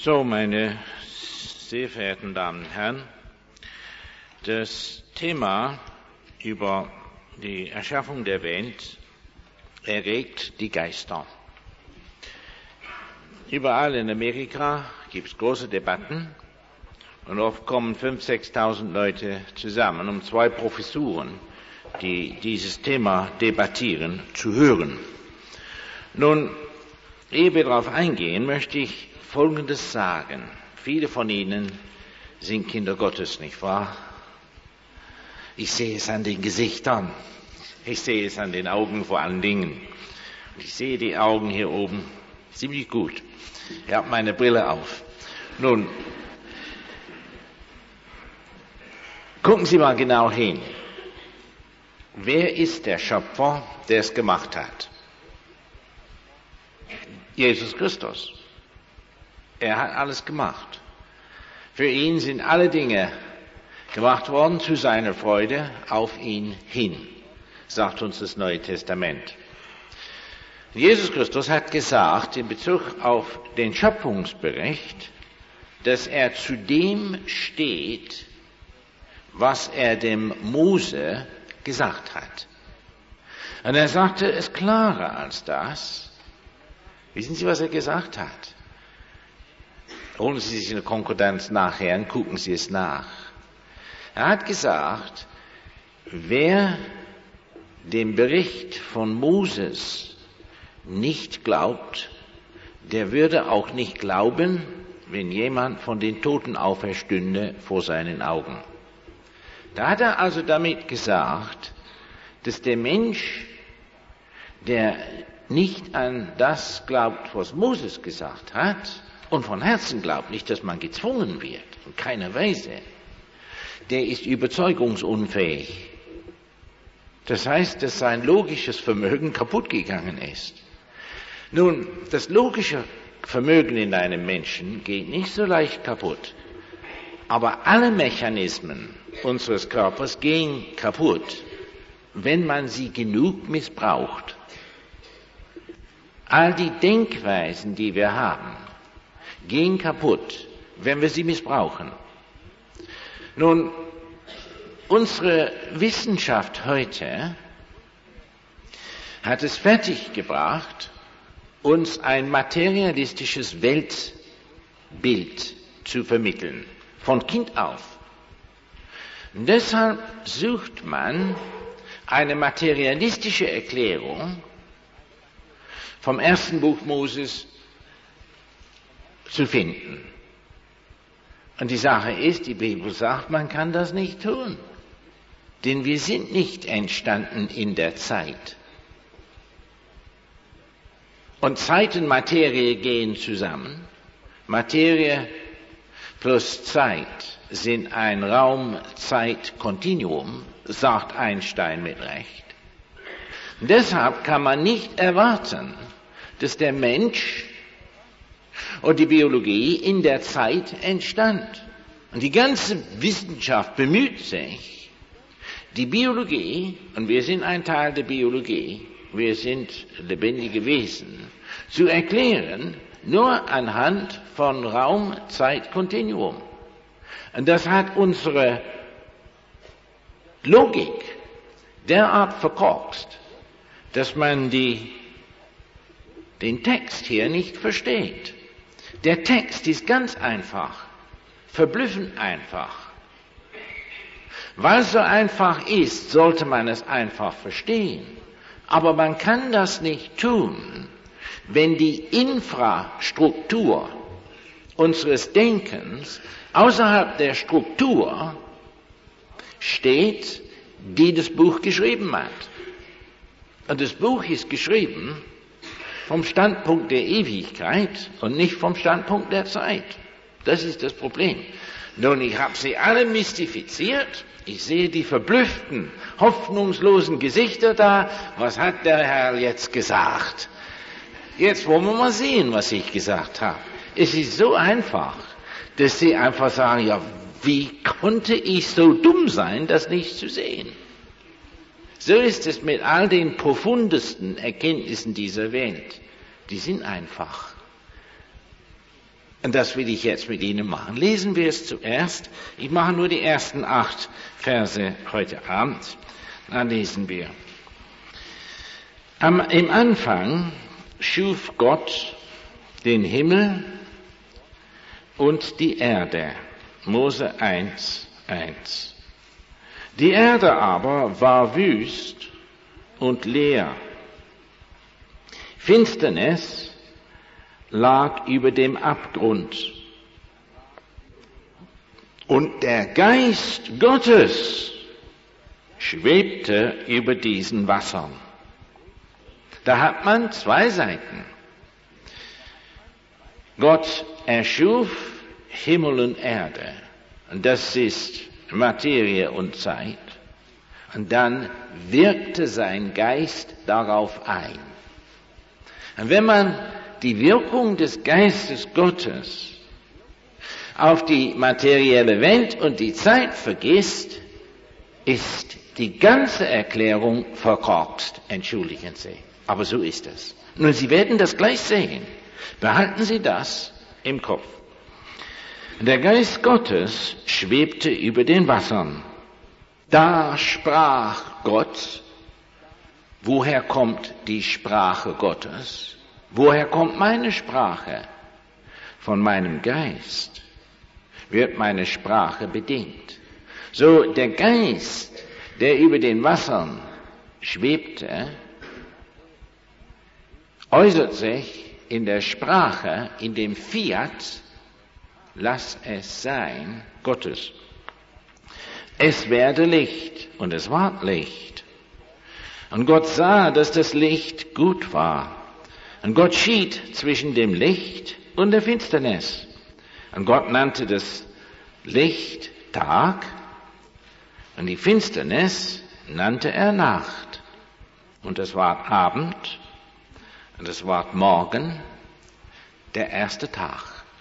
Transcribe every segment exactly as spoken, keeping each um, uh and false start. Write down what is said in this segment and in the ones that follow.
So, meine sehr verehrten Damen und Herren, das Thema über die Erschaffung der Welt erregt die Geister. Überall in Amerika gibt es große Debatten und oft kommen fünftausend, sechstausend Leute zusammen, um zwei Professuren, die dieses Thema debattieren, zu hören. Nun, ehe wir darauf eingehen, möchte ich Folgendes sagen. Viele von Ihnen sind Kinder Gottes, nicht wahr? Ich sehe es an den Gesichtern. Ich sehe es an den Augen vor allen Dingen. Ich sehe die Augen hier oben ziemlich gut. Ich habe meine Brille auf. Nun, gucken Sie mal genau hin. Wer ist der Schöpfer, der es gemacht hat? Jesus Christus. Er hat alles gemacht. Für ihn sind alle Dinge gemacht worden zu seiner Freude auf ihn hin, sagt uns das Neue Testament. Jesus Christus hat gesagt in Bezug auf den Schöpfungsbericht, dass er zu dem steht, was er dem Mose gesagt hat. Und er sagte es klarer als das. Wissen Sie, was er gesagt hat? Holen Sie sich eine Konkordanz nachher und gucken Sie es nach. Er hat gesagt, wer dem Bericht von Moses nicht glaubt, der würde auch nicht glauben, wenn jemand von den Toten auferstünde vor seinen Augen. Da hat er also damit gesagt, dass der Mensch, der nicht an das glaubt, was Moses gesagt hat, und von Herzen glaubt, nicht, dass man gezwungen wird, in keiner Weise, der ist überzeugungsunfähig. Das heißt, dass sein logisches Vermögen kaputt gegangen ist. Nun, das logische Vermögen in einem Menschen geht nicht so leicht kaputt, aber alle Mechanismen unseres Körpers gehen kaputt, wenn man sie genug missbraucht. All die Denkweisen, die wir haben, gehen kaputt, wenn wir sie missbrauchen. Nun, unsere Wissenschaft heute hat es fertiggebracht, uns ein materialistisches Weltbild zu vermitteln, von Kind auf. Und deshalb sucht man eine materialistische Erklärung vom ersten Buch Moses zu finden. Und die Sache ist, die Bibel sagt, man kann das nicht tun. Denn wir sind nicht entstanden in der Zeit. Und Zeit und Materie gehen zusammen. Materie plus Zeit sind ein Raum-Zeit-Kontinuum, sagt Einstein mit Recht. Und deshalb kann man nicht erwarten, dass der Mensch und die Biologie in der Zeit entstand. Und die ganze Wissenschaft bemüht sich, die Biologie, und wir sind ein Teil der Biologie, wir sind lebendige Wesen, zu erklären, nur anhand von Raum-Zeit-Kontinuum. Und das hat unsere Logik derart verkorkst, dass man die, den Text hier nicht versteht. Der Text ist ganz einfach, verblüffend einfach. Weil es so einfach ist, sollte man es einfach verstehen. Aber man kann das nicht tun, wenn die Infrastruktur unseres Denkens außerhalb der Struktur steht, die das Buch geschrieben hat. Und das Buch ist geschrieben vom Standpunkt der Ewigkeit und nicht vom Standpunkt der Zeit. Das ist das Problem. Nun, ich habe sie alle mystifiziert. Ich sehe die verblüfften, hoffnungslosen Gesichter da. Was hat der Herr jetzt gesagt? Jetzt wollen wir mal sehen, was ich gesagt habe. Es ist so einfach, dass sie einfach sagen, ja, wie konnte ich so dumm sein, das nicht zu sehen? So ist es mit all den profundesten Erkenntnissen dieser Welt. Die sind einfach. Und das will ich jetzt mit Ihnen machen. Lesen wir es zuerst. Ich mache nur die ersten acht Verse heute Abend. Dann lesen wir. Am, im Anfang schuf Gott den Himmel und die Erde. Mose eins, eins. Die Erde aber war wüst und leer. Finsternis lag über dem Abgrund. Und der Geist Gottes schwebte über diesen Wassern. Da hat man zwei Seiten. Gott erschuf Himmel und Erde. Und das ist Materie und Zeit. Und dann wirkte sein Geist darauf ein. Und wenn man die Wirkung des Geistes Gottes auf die materielle Welt und die Zeit vergisst, ist die ganze Erklärung verkorkst. Entschuldigen Sie. Aber so ist es. Nun, Sie werden das gleich sehen. Behalten Sie das im Kopf. Der Geist Gottes schwebte über den Wassern. Da sprach Gott. Woher kommt die Sprache Gottes? Woher kommt meine Sprache? Von meinem Geist wird meine Sprache bedingt. So der Geist, der über den Wassern schwebte, äußert sich in der Sprache, in dem Fiat, lass es sein, Gottes. Es werde Licht, und es ward Licht. Und Gott sah, dass das Licht gut war. Und Gott schied zwischen dem Licht und der Finsternis. Und Gott nannte das Licht Tag, und die Finsternis nannte er Nacht. Und es ward Abend, und es ward Morgen, der erste Tag.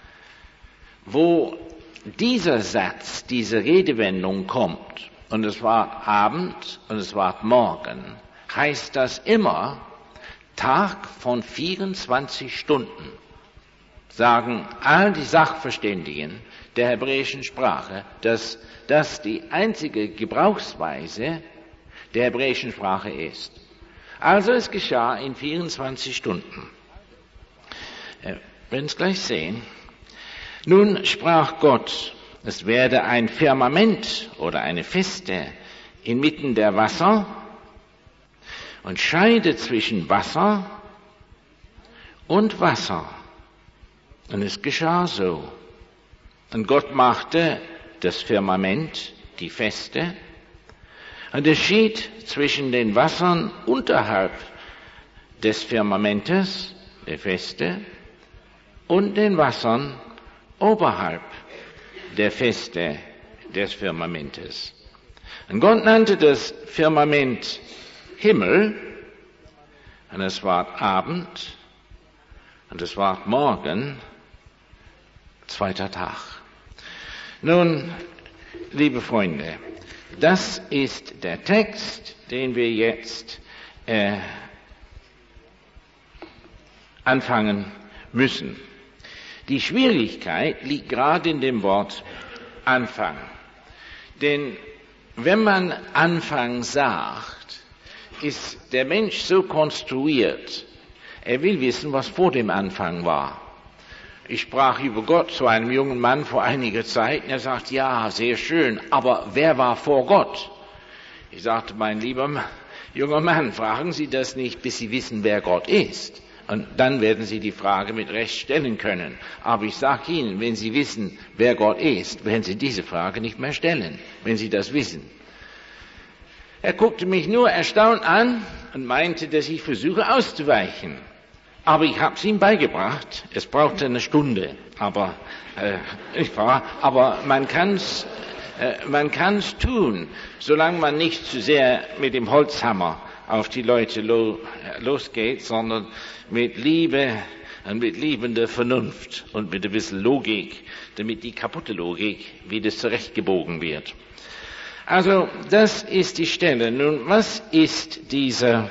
Wo dieser Satz, diese Redewendung kommt, und es ward Abend und es ward Morgen, heißt das immer Tag von vierundzwanzig Stunden, sagen all die Sachverständigen der hebräischen Sprache, dass das die einzige Gebrauchsweise der hebräischen Sprache ist. Also es geschah in vierundzwanzig Stunden. Wir werden es gleich sehen. Nun sprach Gott, es werde ein Firmament oder eine Feste inmitten der Wasser und scheide zwischen Wasser und Wasser. Und es geschah so. Und Gott machte das Firmament, die Feste, und es schied zwischen den Wassern unterhalb des Firmamentes, der Feste, und den Wassern oberhalb der Feste des Firmamentes. Und Gott nannte das Firmament Himmel, und es ward Abend, und es ward Morgen, zweiter Tag. Nun, liebe Freunde, das ist der Text, den wir jetzt äh, anfangen müssen. Die Schwierigkeit liegt gerade in dem Wort Anfang. Denn wenn man Anfang sagt, ist der Mensch so konstruiert, er will wissen, was vor dem Anfang war. Ich sprach über Gott zu einem jungen Mann vor einiger Zeit und er sagt, ja, sehr schön, aber wer war vor Gott? Ich sagte, mein lieber junger Mann, fragen Sie das nicht, bis Sie wissen, wer Gott ist. Und dann werden Sie die Frage mit Recht stellen können. Aber ich sage Ihnen, wenn Sie wissen, wer Gott ist, werden Sie diese Frage nicht mehr stellen, wenn Sie das wissen. Er guckte mich nur erstaunt an und meinte, dass ich versuche auszuweichen. Aber ich habe es ihm beigebracht. Es brauchte eine Stunde, aber äh, ich war, aber man kann's, äh, man kann's tun, solange man nicht zu sehr mit dem Holzhammer auf die Leute lo, äh, losgeht, sondern mit Liebe und mit liebender Vernunft und mit ein bisschen Logik, damit die kaputte Logik wieder zurechtgebogen wird. Also das ist die Stelle. Nun, was ist dieser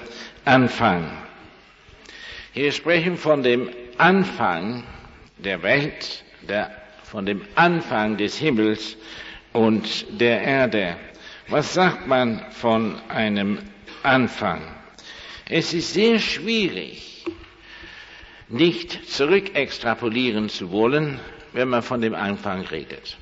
Anfang? Hier sprechen von dem Anfang der Welt, der, von dem Anfang des Himmels und der Erde. Was sagt man von einem Anfang? Es ist sehr schwierig, nicht zurückextrapolieren zu wollen, wenn man von dem Anfang redet.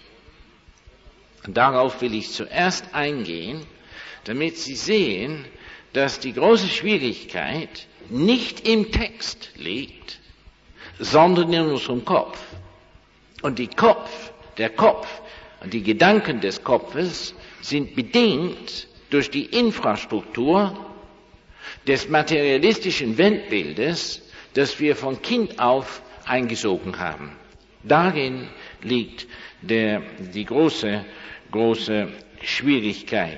Und darauf will ich zuerst eingehen, damit Sie sehen, dass die große Schwierigkeit nicht im Text liegt, sondern in unserem Kopf. Und die Kopf, der Kopf und die Gedanken des Kopfes sind bedingt durch die Infrastruktur des materialistischen Weltbildes, das wir von Kind auf eingesogen haben. Darin liegt der, die große, große Schwierigkeit.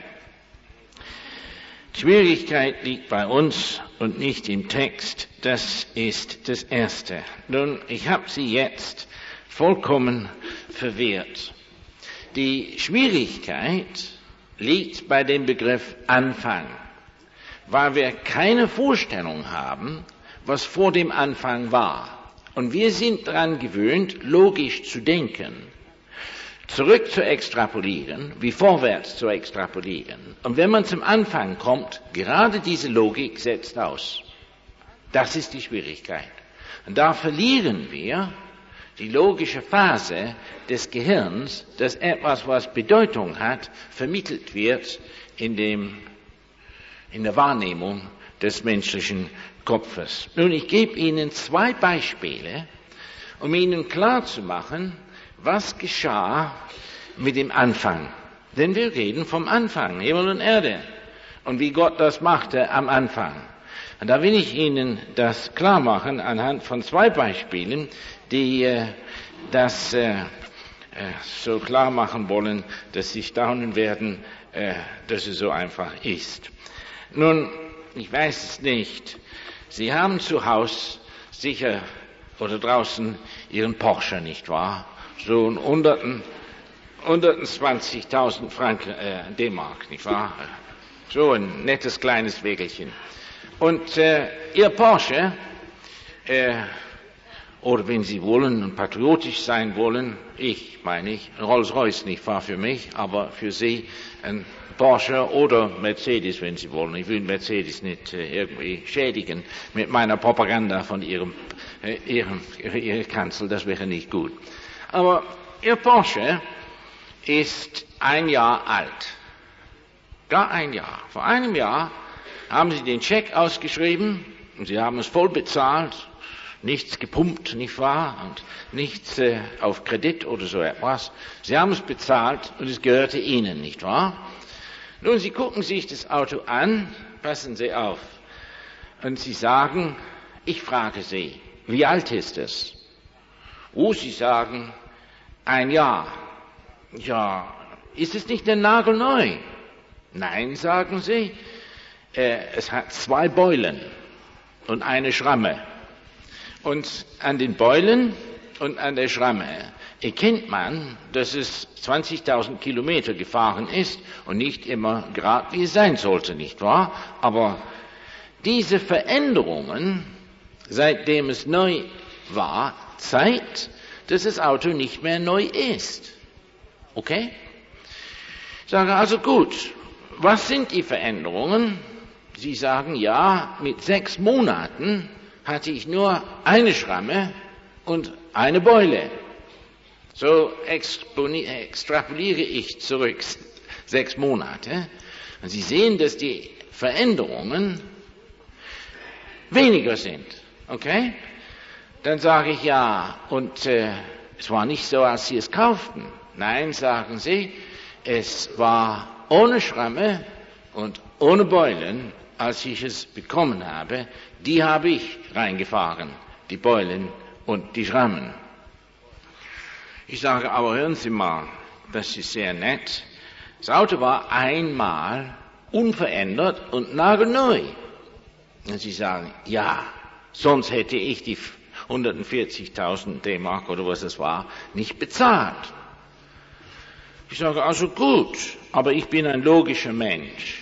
Schwierigkeit liegt bei uns und nicht im Text. Das ist das Erste. Nun, ich habe Sie jetzt vollkommen verwirrt. Die Schwierigkeit liegt bei dem Begriff Anfang, weil wir keine Vorstellung haben, was vor dem Anfang war. Und wir sind daran gewöhnt, logisch zu denken, zurück zu extrapolieren, wie vorwärts zu extrapolieren. Und wenn man zum Anfang kommt, gerade diese Logik setzt aus. Das ist die Schwierigkeit. Und da verlieren wir die logische Phase des Gehirns, dass etwas, was Bedeutung hat, vermittelt wird in dem, in der Wahrnehmung des menschlichen Kopfes. Nun, ich gebe Ihnen zwei Beispiele, um Ihnen klarzumachen, was geschah mit dem Anfang. Denn wir reden vom Anfang, Himmel und Erde, und wie Gott das machte am Anfang. Und da will ich Ihnen das klar machen anhand von zwei Beispielen, die äh, das äh, äh, so klar machen wollen, dass Sie staunen werden, äh, dass es so einfach ist. Nun, ich weiß es nicht. Sie haben zu Hause sicher oder draußen Ihren Porsche, nicht wahr? So ein hunderten, hundertzwanzigtausend Franken, äh, D-Mark, nicht wahr? So ein nettes kleines Wägelchen. Und äh, Ihr Porsche, äh, oder wenn Sie wollen und patriotisch sein wollen, ich meine ich, Rolls-Royce nicht wahr für mich, aber für Sie ein Porsche oder Mercedes, wenn Sie wollen. Ich will Mercedes nicht äh, irgendwie schädigen mit meiner Propaganda von Ihrem, äh, Ihrem, Ihrer, Ihrer Kanzel, das wäre nicht gut. Aber Ihr Porsche ist ein Jahr alt. Gar ein Jahr. Vor einem Jahr haben Sie den Scheck ausgeschrieben und Sie haben es voll bezahlt. Nichts gepumpt, nicht wahr? Und nichts äh, auf Kredit oder so etwas. Sie haben es bezahlt und es gehörte Ihnen, nicht wahr? Nun, Sie gucken sich das Auto an, passen Sie auf. Und Sie sagen, ich frage Sie, wie alt ist es? Oh, Sie sagen, ein Jahr. Ja, ist es nicht ein nagelneu? Nein, sagen Sie, äh, es hat zwei Beulen und eine Schramme. Und an den Beulen und an der Schramme erkennt man, dass es zwanzigtausend Kilometer gefahren ist und nicht immer gerade wie es sein sollte, nicht wahr? Aber diese Veränderungen, seitdem es neu war, zeigt, dass das Auto nicht mehr neu ist. Okay? Ich sage also gut, was sind die Veränderungen? Sie sagen, ja, mit sechs Monaten hatte ich nur eine Schramme und eine Beule. So extrapoliere ich zurück sechs Monate. Und Sie sehen, dass die Veränderungen weniger sind. Okay? Dann sage ich, ja, und äh, es war nicht so, als Sie es kauften. Nein, sagen Sie, es war ohne Schramme und ohne Beulen, als ich es bekommen habe. Die habe ich reingefahren, die Beulen und die Schrammen. Ich sage, aber hören Sie mal, das ist sehr nett. Das Auto war einmal unverändert und nagelneu. Und Sie sagen, ja, sonst hätte ich die hundertvierzigtausend D-Mark oder was es war, nicht bezahlt. Ich sage, also gut, aber ich bin ein logischer Mensch.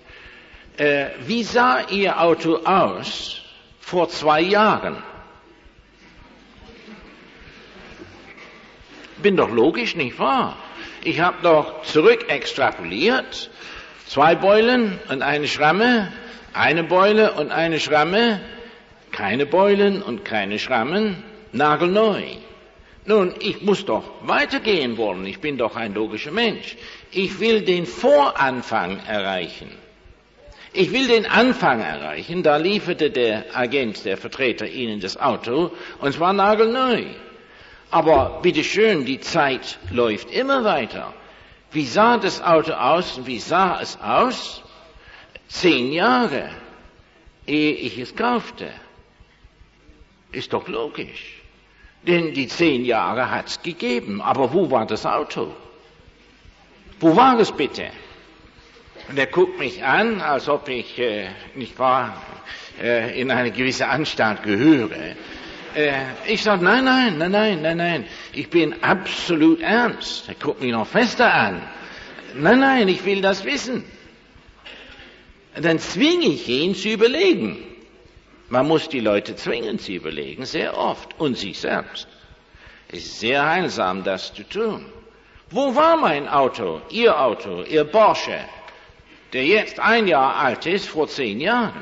Äh, wie sah Ihr Auto aus vor zwei Jahren? Bin doch logisch, nicht wahr? Ich habe doch zurück extrapoliert, zwei Beulen und eine Schramme, eine Beule und eine Schramme, keine Beulen und keine Schrammen, nagelneu. Nun, ich muss doch weitergehen wollen, ich bin doch ein logischer Mensch. Ich will den Voranfang erreichen. Ich will den Anfang erreichen, da lieferte der Agent, der Vertreter Ihnen das Auto, und zwar nagelneu. Aber bitteschön, die Zeit läuft immer weiter. Wie sah das Auto aus und wie sah es aus? Zehn Jahre, ehe ich es kaufte. Ist doch logisch. Denn die zehn Jahre hat's gegeben. Aber wo war das Auto? Wo war es bitte? Und er guckt mich an, als ob ich, äh, nicht wahr, äh, in eine gewisse Anstalt gehöre. Äh, ich sage, nein, nein, nein, nein, nein, nein, ich bin absolut ernst. Er guckt mich noch fester an. Nein, nein, ich will das wissen. Und dann zwinge ich ihn zu überlegen. Man muss die Leute zwingen zu überlegen, sehr oft, und sich selbst. Es ist sehr heilsam, das zu tun. Wo war mein Auto, Ihr Auto, Ihr Porsche, der jetzt ein Jahr alt ist, vor zehn Jahren?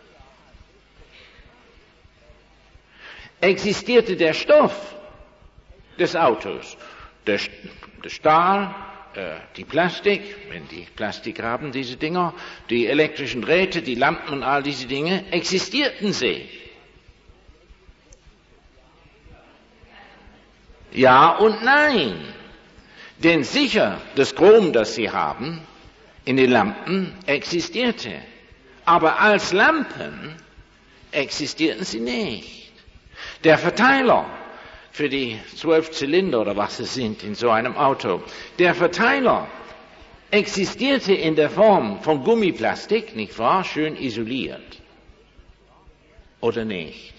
Existierte der Stoff des Autos, der, der Stahl, äh, die Plastik, wenn die Plastik haben, diese Dinger, die elektrischen Drähte, die Lampen und all diese Dinge, existierten sie? Ja und nein. Denn sicher, das Chrom, das Sie haben, in den Lampen existierte. Aber als Lampen existierten sie nicht. Der Verteiler für die zwölf Zylinder oder was es sind in so einem Auto, der Verteiler existierte in der Form von Gummiplastik, nicht wahr? Schön isoliert. Oder nicht?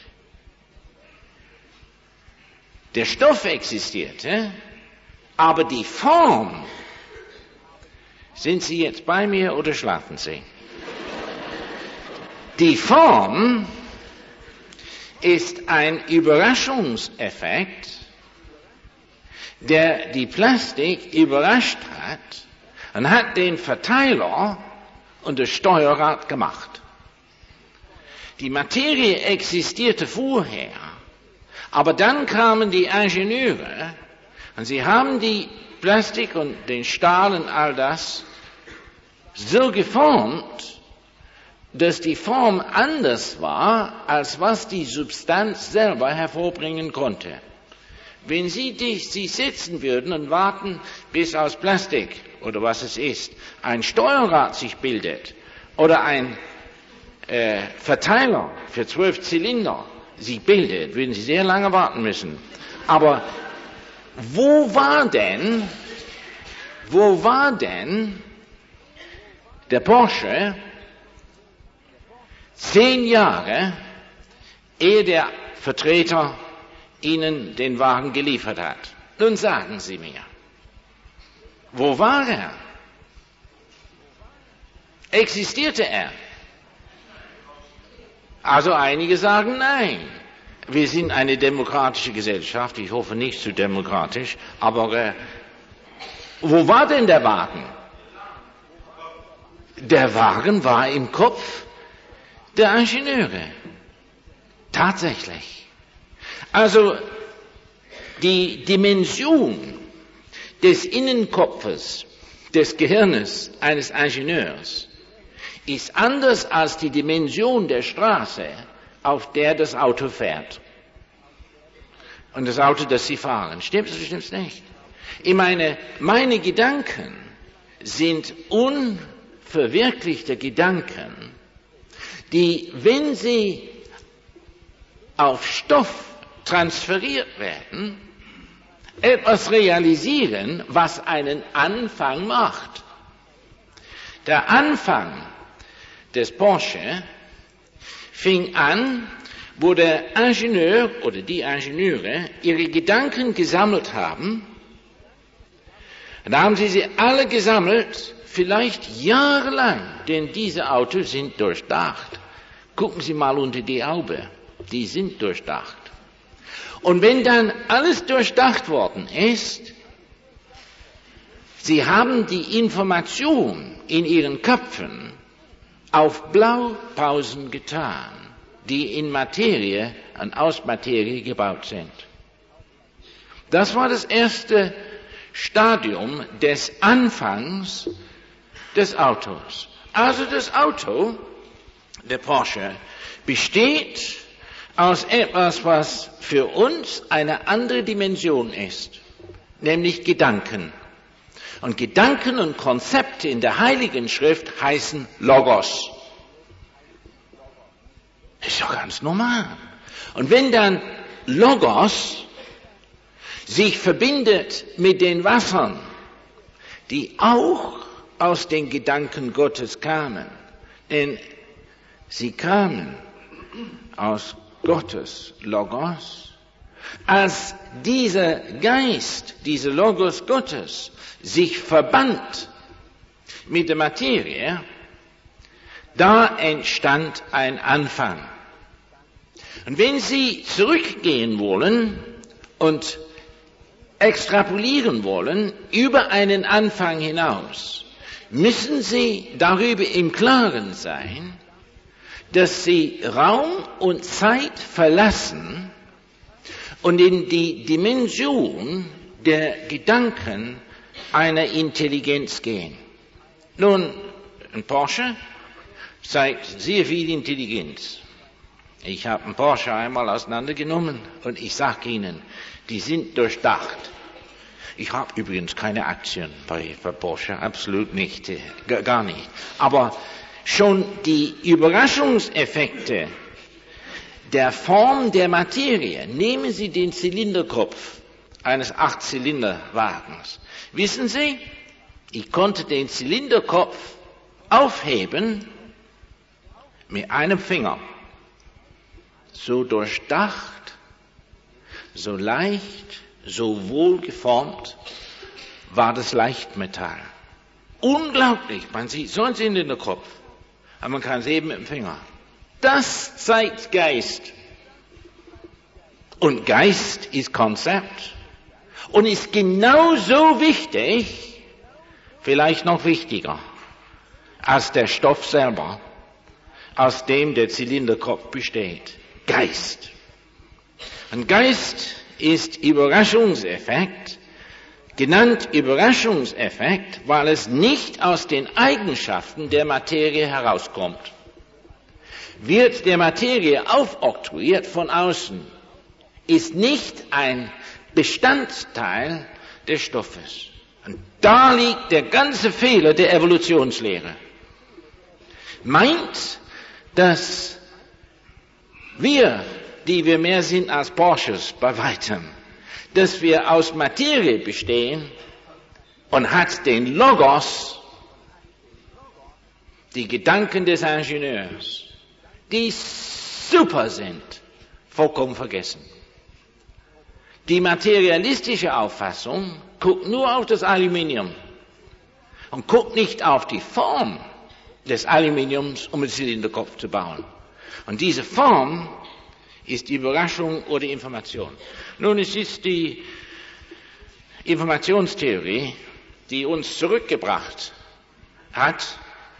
Der Stoff existierte, aber die Form, sind Sie jetzt bei mir oder schlafen Sie? Die Form ist ein Überraschungseffekt, der die Plastik überrascht hat und hat den Verteiler und das Steuerrad gemacht. Die Materie existierte vorher, aber dann kamen die Ingenieure und sie haben die Plastik und den Stahl und all das so geformt, dass die Form anders war, als was die Substanz selber hervorbringen konnte. Wenn Sie, die, Sie sitzen würden und warten, bis aus Plastik oder was es ist, ein Steuerrad sich bildet oder ein äh, Verteiler für zwölf Zylinder sich bildet, würden Sie sehr lange warten müssen. Aber wo war denn, wo war denn der Porsche zehn Jahre, ehe der Vertreter Ihnen den Wagen geliefert hat? Nun sagen Sie mir, wo war er? Existierte er? Also einige sagen nein. Wir sind eine demokratische Gesellschaft, ich hoffe nicht zu demokratisch, aber äh, wo war denn der Wagen? Der Wagen war im Kopf der Ingenieure. Tatsächlich. Also die Dimension des Innenkopfes, des Gehirnes eines Ingenieurs ist anders als die Dimension der Straße, auf der das Auto fährt. Und das Auto, das Sie fahren. Stimmt's oder stimmt's nicht? Ich meine, meine Gedanken sind unverwirklichte Gedanken, die, wenn sie auf Stoff transferiert werden, etwas realisieren, was einen Anfang macht. Der Anfang des Porsche fing an, wo der Ingenieur oder die Ingenieure ihre Gedanken gesammelt haben. Da haben sie sie alle gesammelt, vielleicht jahrelang, denn diese Autos sind durchdacht. Gucken Sie mal unter die Haube, die sind durchdacht. Und wenn dann alles durchdacht worden ist, Sie haben die Information in Ihren Köpfen auf Blaupausen getan, die in Materie und aus Materie gebaut sind. Das war das erste Stadium des Anfangs des Autos. Also das Auto, der Porsche, besteht aus etwas, was für uns eine andere Dimension ist, nämlich Gedanken. Und Gedanken und Konzepte in der Heiligen Schrift heißen Logos. Ist doch ganz normal. Und wenn dann Logos sich verbindet mit den Wassern, die auch aus den Gedanken Gottes kamen, denn sie kamen aus Gottes Logos, als dieser Geist, dieser Logos Gottes sich verband mit der Materie, da entstand ein Anfang. Und wenn Sie zurückgehen wollen und extrapolieren wollen über einen Anfang hinaus, müssen Sie darüber im Klaren sein, dass Sie Raum und Zeit verlassen und in die Dimension der Gedanken einer Intelligenz gehen. Nun, ein Porsche zeigt sehr viel Intelligenz. Ich habe einen Porsche einmal auseinandergenommen und ich sage Ihnen, die sind durchdacht. Ich habe übrigens keine Aktien bei, bei Porsche, absolut nicht, äh, gar nicht. Aber schon die Überraschungseffekte der Form der Materie, nehmen Sie den Zylinderkopf eines Acht-Zylinder-Wagens. Wissen Sie, ich konnte den Zylinderkopf aufheben mit einem Finger. So durchdacht, so leicht, so wohlgeformt war das Leichtmetall. Unglaublich, man sieht so einen Zylinderkopf, aber man kann es eben mit dem Finger. Das zeigt Geist. Und Geist ist Konzept und ist genauso wichtig, vielleicht noch wichtiger, als der Stoff selber, aus dem der Zylinderkopf besteht. Geist. Und Geist ist Überraschungseffekt, genannt Überraschungseffekt, weil es nicht aus den Eigenschaften der Materie herauskommt. Wird der Materie aufoktroyiert von außen, ist nicht ein Bestandteil des Stoffes. Und da liegt der ganze Fehler der Evolutionslehre. Meint, dass wir, die wir mehr sind als Porsches bei weitem, dass wir aus Materie bestehen und hat den Logos, die Gedanken des Ingenieurs, die super sind, vollkommen vergessen. Die materialistische Auffassung guckt nur auf das Aluminium und guckt nicht auf die Form des Aluminiums, um einen Zylinderkopf zu bauen. Und diese Form ist die Überraschung oder Information. Nun, es ist die Informationstheorie, die uns zurückgebracht hat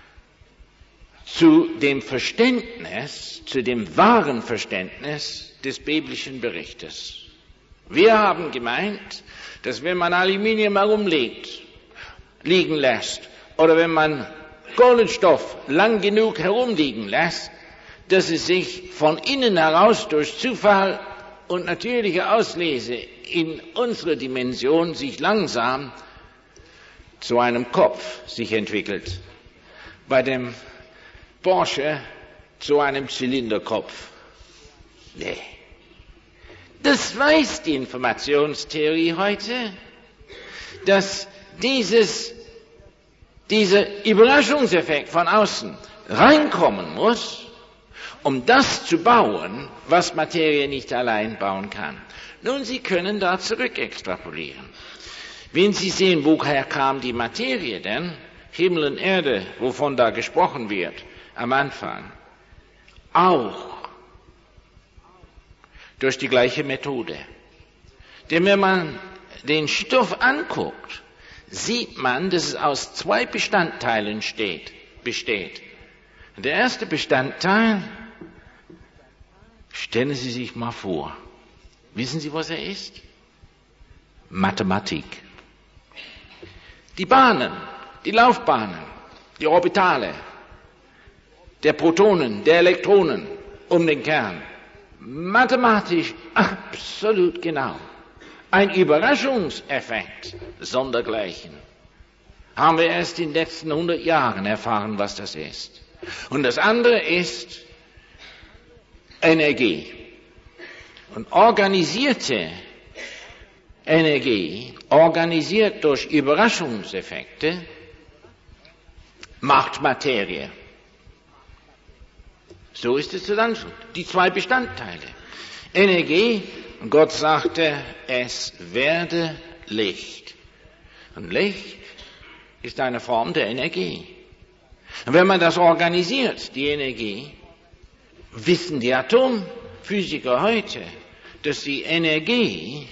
zu dem Verständnis, zu dem wahren Verständnis des biblischen Berichtes. Wir haben gemeint, dass wenn man Aluminium herumlegt, liegen lässt, oder wenn man Kohlenstoff lang genug herumliegen lässt, dass es sich von innen heraus durch Zufall und natürliche Auslese in unserer Dimension sich langsam zu einem Kopf sich entwickelt. Bei dem Porsche zu einem Zylinderkopf. Nee. Das weiß die Informationstheorie heute, dass dieses, dieser Überraschungseffekt von außen reinkommen muss, um das zu bauen, was Materie nicht allein bauen kann. Nun, Sie können da zurück extrapolieren. Wenn Sie sehen, woher kam die Materie denn? Himmel und Erde, wovon da gesprochen wird am Anfang, auch durch die gleiche Methode. Denn wenn man den Stoff anguckt, sieht man, dass es aus zwei Bestandteilen steht, besteht. Der erste Bestandteil, stellen Sie sich mal vor, wissen Sie, was er ist? Mathematik. Die Bahnen, die Laufbahnen, die Orbitale, der Protonen, der Elektronen um den Kern. Mathematisch absolut genau. Ein Überraschungseffekt sondergleichen. Haben wir erst in den letzten hundert Jahren erfahren, was das ist. Und das andere ist Energie. Und organisierte Energie, organisiert durch Überraschungseffekte, macht Materie. So ist es dann schon. Die zwei Bestandteile. Energie, Gott sagte, es werde Licht. Und Licht ist eine Form der Energie. Und wenn man das organisiert, die Energie, wissen die Atomphysiker heute, dass die Energie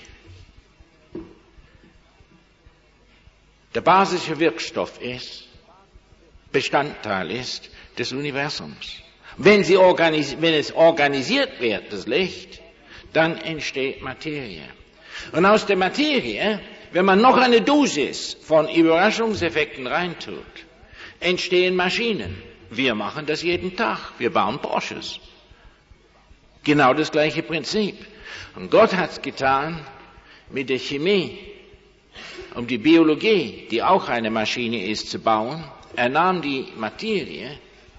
der basische Wirkstoff ist, Bestandteil ist des Universums. Wenn, sie organis- wenn es organisiert wird, das Licht, dann entsteht Materie. Und aus der Materie, wenn man noch eine Dosis von Überraschungseffekten reintut, entstehen Maschinen. Wir machen das jeden Tag. Wir bauen Porsches. Genau das gleiche Prinzip. Und Gott hat es getan mit der Chemie, um die Biologie, die auch eine Maschine ist, zu bauen. Er nahm die Materie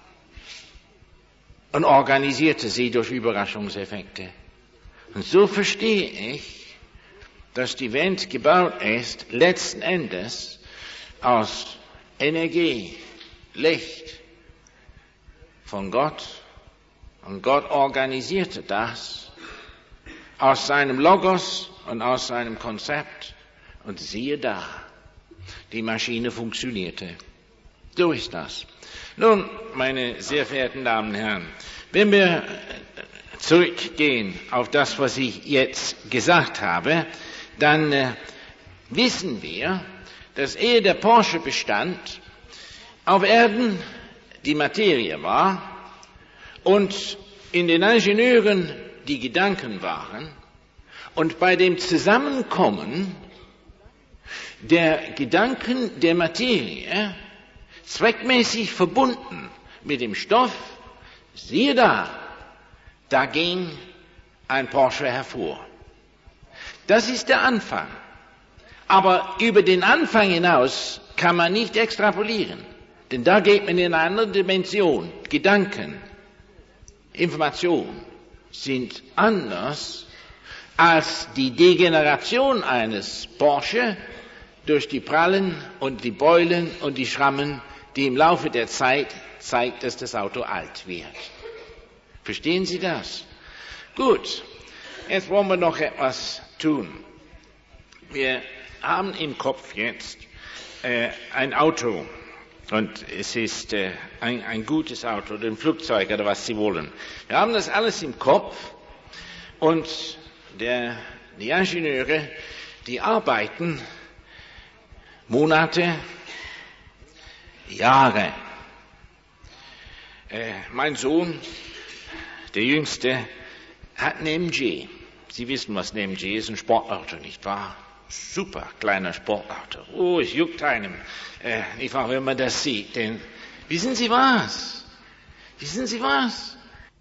und organisierte sie durch Überraschungseffekte. Und so verstehe ich, dass die Welt gebaut ist, letzten Endes aus Energie, Licht von Gott. Und Gott organisierte das aus seinem Logos und aus seinem Konzept. Und siehe da, die Maschine funktionierte. So ist das. Nun, meine sehr verehrten Damen und Herren, wenn wir zurückgehen auf das, was ich jetzt gesagt habe, dann äh, wissen wir, dass ehe der Porsche bestand, auf Erden die Materie war und in den Ingenieuren die Gedanken waren und bei dem Zusammenkommen der Gedanken der Materie zweckmäßig verbunden mit dem Stoff, siehe da, da ging ein Porsche hervor. Das ist der Anfang. Aber über den Anfang hinaus kann man nicht extrapolieren. Denn da geht man in eine andere Dimension. Gedanken, Information sind anders als die Degeneration eines Porsche durch die Prallen und die Beulen und die Schrammen, die im Laufe der Zeit zeigt, dass das Auto alt wird. Verstehen Sie das? Gut, jetzt wollen wir noch etwas tun. Wir haben im Kopf jetzt äh, ein Auto und es ist äh, ein, ein gutes Auto oder ein Flugzeug oder was Sie wollen. Wir haben das alles im Kopf und der, die Ingenieure, die arbeiten Monate, Jahre. Äh, mein Sohn, der Jüngste, hat ein M G. Sie wissen, was ein M G ist, ein Sportauto, nicht wahr? Super kleiner Sportauto. Oh, es juckt einem, äh, nicht wahr, wenn man das sieht. Denn wissen Sie was? Wissen Sie was?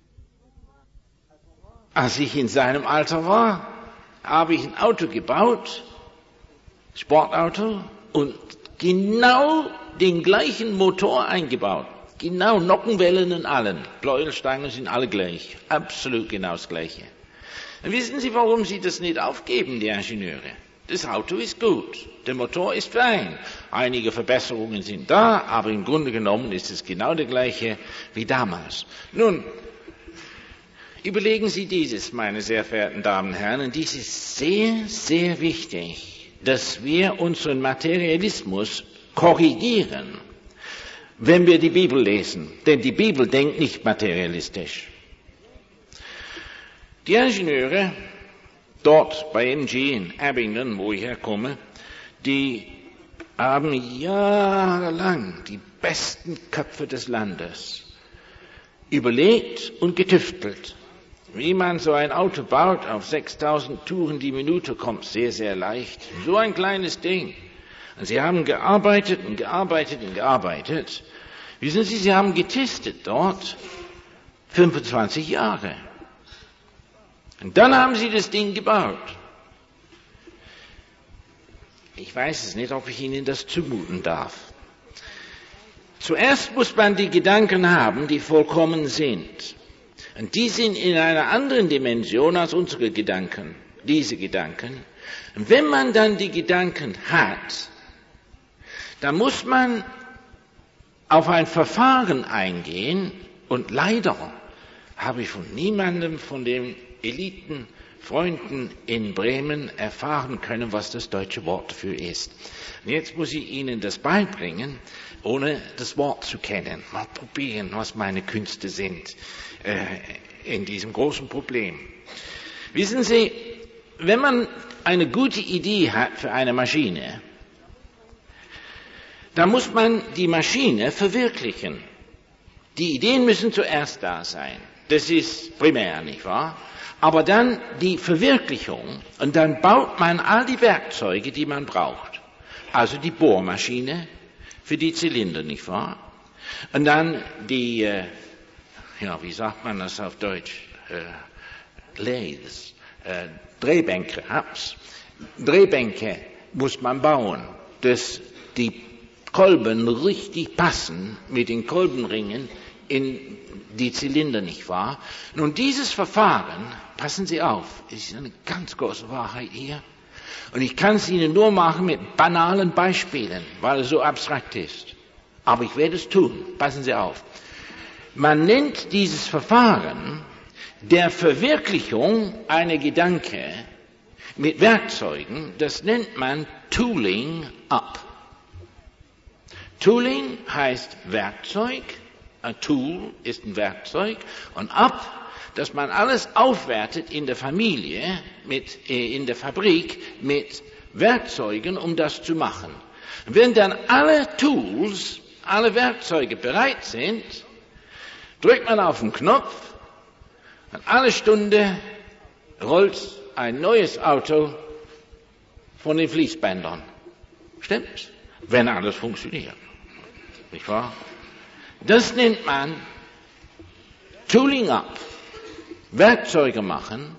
Als ich in seinem Alter war, habe ich ein Auto gebaut, Sportauto, und genau den gleichen Motor eingebaut. Genau, Nockenwellen und allen. Pleuelstangen sind alle gleich. Absolut genau das Gleiche. Und wissen Sie, warum Sie das nicht aufgeben, die Ingenieure? Das Auto ist gut. Der Motor ist fein. Einige Verbesserungen sind da, aber im Grunde genommen ist es genau der gleiche wie damals. Nun, überlegen Sie dieses, meine sehr verehrten Damen und Herren, und dies ist sehr, sehr wichtig, dass wir unseren Materialismus korrigieren, wenn wir die Bibel lesen. Denn die Bibel denkt nicht materialistisch. Die Ingenieure dort bei M G in Abingdon, wo ich herkomme, die haben jahrelang die besten Köpfe des Landes überlegt und getüftelt. Wie man so ein Auto baut auf sechstausend Touren die Minute, kommt sehr, sehr leicht. So ein kleines Ding. Und sie haben gearbeitet und gearbeitet und gearbeitet. Wissen Sie, sie haben getestet dort fünfundzwanzig Jahre. Und dann haben sie das Ding gebaut. Ich weiß es nicht, ob ich Ihnen das zumuten darf. Zuerst muss man die Gedanken haben, die vollkommen sind. Und die sind in einer anderen Dimension als unsere Gedanken, diese Gedanken. Und wenn man dann die Gedanken hat, dann muss man auf ein Verfahren eingehen. Und leider habe ich von niemandem von den Elitenfreunden in Bremen erfahren können, was das deutsche Wort dafür ist. Und jetzt muss ich Ihnen das beibringen, ohne das Wort zu kennen. Mal probieren, was meine Künste sind äh, in diesem großen Problem. Wissen Sie, wenn man eine gute Idee hat für eine Maschine, dann muss man die Maschine verwirklichen. Die Ideen müssen zuerst da sein. Das ist primär, nicht wahr? Aber dann die Verwirklichung, und dann baut man all die Werkzeuge, die man braucht. Also die Bohrmaschine für die Zylinder, nicht wahr? Und dann die, äh, ja, wie sagt man das auf Deutsch? Äh, Lathes, äh, Drehbänke, hab's. Drehbänke muss man bauen, dass die Kolben richtig passen mit den Kolbenringen in die Zylinder, nicht wahr? Nun, dieses Verfahren, passen Sie auf, ist eine ganz große Wahrheit hier. Und ich kann es Ihnen nur machen mit banalen Beispielen, weil es so abstrakt ist. Aber ich werde es tun. Passen Sie auf. Man nennt dieses Verfahren der Verwirklichung einer Gedanke mit Werkzeugen, das nennt man Tooling up. Tooling heißt Werkzeug, ein Tool ist ein Werkzeug, und up, dass man alles aufwertet in der Familie, mit, äh, in der Fabrik mit Werkzeugen, um das zu machen. Wenn dann alle Tools, alle Werkzeuge bereit sind, drückt man auf den Knopf und alle Stunde rollt ein neues Auto von den Fließbändern. Stimmt's? Wenn alles funktioniert. Nicht wahr? Das nennt man Tooling up. Werkzeuge machen,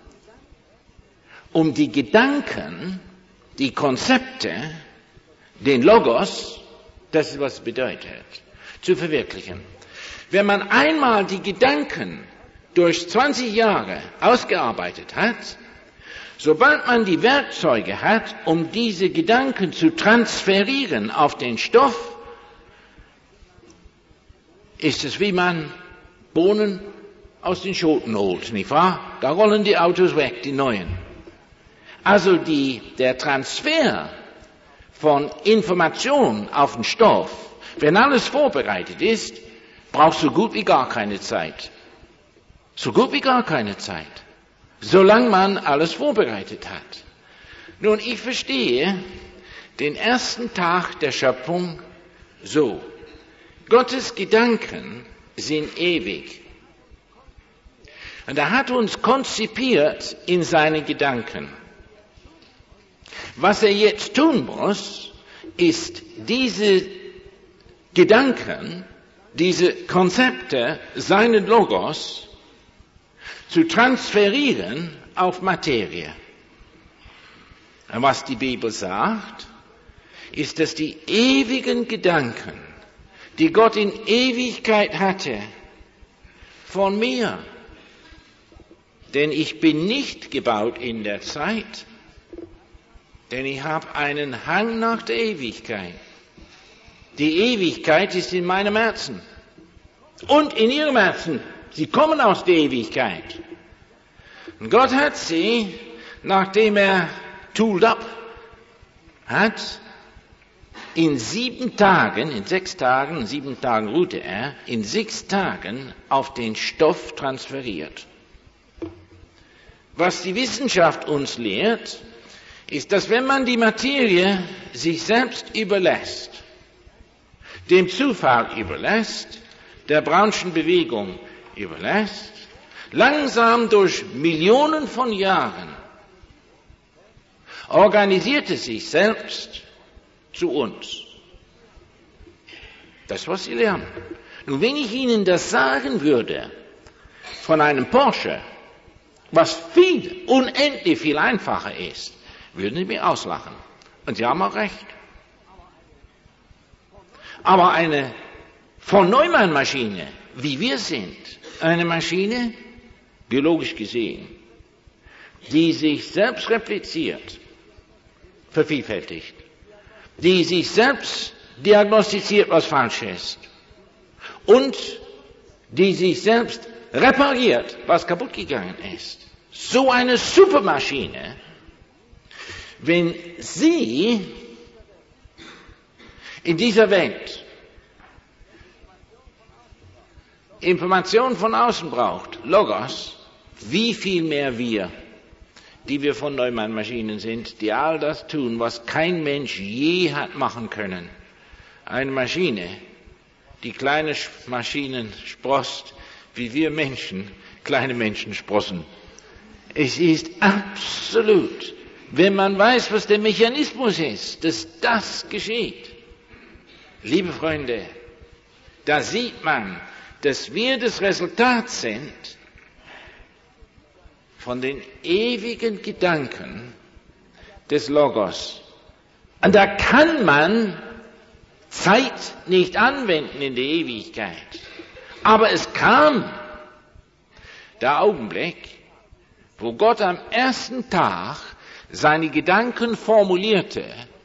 um die Gedanken, die Konzepte, den Logos, das ist, was es bedeutet, zu verwirklichen. Wenn man einmal die Gedanken durch zwanzig Jahre ausgearbeitet hat, sobald man die Werkzeuge hat, um diese Gedanken zu transferieren auf den Stoff, ist es, wie man Bohnen aus den Schoten holt, nicht wahr? Da rollen die Autos weg, die neuen. Also die, der Transfer von Informationen auf den Stoff, wenn alles vorbereitet ist, braucht so gut wie gar keine Zeit. So gut wie gar keine Zeit. Solange man alles vorbereitet hat. Nun, ich verstehe den ersten Tag der Schöpfung so. Gottes Gedanken sind ewig. Und er hat uns konzipiert in seine Gedanken. Was er jetzt tun muss, ist diese Gedanken, diese Konzepte, seinen Logos zu transferieren auf Materie. Und was die Bibel sagt, ist, dass die ewigen Gedanken, die Gott in Ewigkeit hatte, von mir, denn ich bin nicht gebaut in der Zeit, denn ich habe einen Hang nach der Ewigkeit. Die Ewigkeit ist in meinem Herzen und in ihrem Herzen. Sie kommen aus der Ewigkeit. Und Gott hat sie, nachdem er tooled up hat, in sieben Tagen, in sechs Tagen, in sieben Tagen ruhte er, in sechs Tagen auf den Stoff transferiert. Was die Wissenschaft uns lehrt, ist, dass wenn man die Materie sich selbst überlässt, dem Zufall überlässt, der Brownschen Bewegung überlässt, langsam durch Millionen von Jahren organisiert es sich selbst zu uns. Das, was Sie lernen. Nun, wenn ich Ihnen das sagen würde von einem Porsche, was viel, unendlich viel einfacher ist, würden Sie mir auslachen. Und Sie haben auch recht. Aber eine von Neumann-Maschine, wie wir sind, eine Maschine, biologisch gesehen, die sich selbst repliziert, vervielfältigt, die sich selbst diagnostiziert, was falsch ist, und die sich selbst repariert, was kaputt gegangen ist. So eine Supermaschine, wenn Sie in dieser Welt Information von außen braucht, Logos, wie viel mehr wir, die wir von Neumann-Maschinen sind, die all das tun, was kein Mensch je hat machen können. Eine Maschine, die kleine Maschinen sproßt, wie wir Menschen kleine Menschen sprossen. Es ist absolut, wenn man weiß, was der Mechanismus ist, dass das geschieht. Liebe Freunde, da sieht man, dass wir das Resultat sind von den ewigen Gedanken des Logos. Und da kann man Zeit nicht anwenden in der Ewigkeit. Aber es kam der Augenblick, wo Gott am ersten Tag seine Gedanken formulierte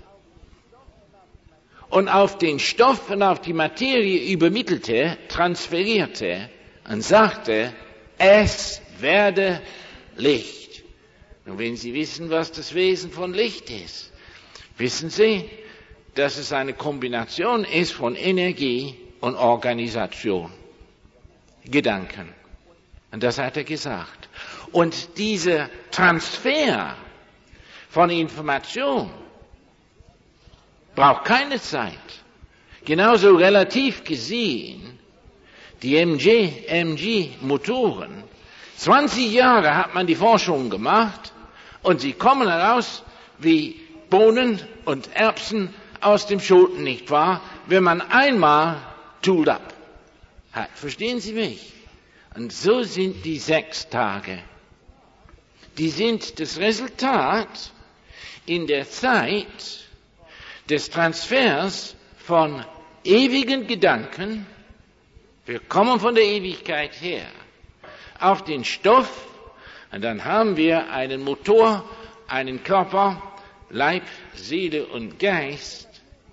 und auf den Stoff und auf die Materie übermittelte, transferierte und sagte, es werde Licht. Und wenn Sie wissen, was das Wesen von Licht ist, wissen Sie, dass es eine Kombination ist von Energie und Organisation, Gedanken. Und das hat er gesagt. Und dieser Transfer von Information braucht keine Zeit. Genauso relativ gesehen, die M G-Motoren, zwanzig Jahre hat man die Forschung gemacht und sie kommen heraus wie Bohnen und Erbsen aus dem Schoten, nicht wahr? Wenn man einmal tooled up hat. Verstehen Sie mich? Und so sind die sechs Tage. Die sind das Resultat in der Zeit des Transfers von ewigen Gedanken, wir kommen von der Ewigkeit her, auf den Stoff, und dann haben wir einen Motor, einen Körper, Leib, Seele und Geist,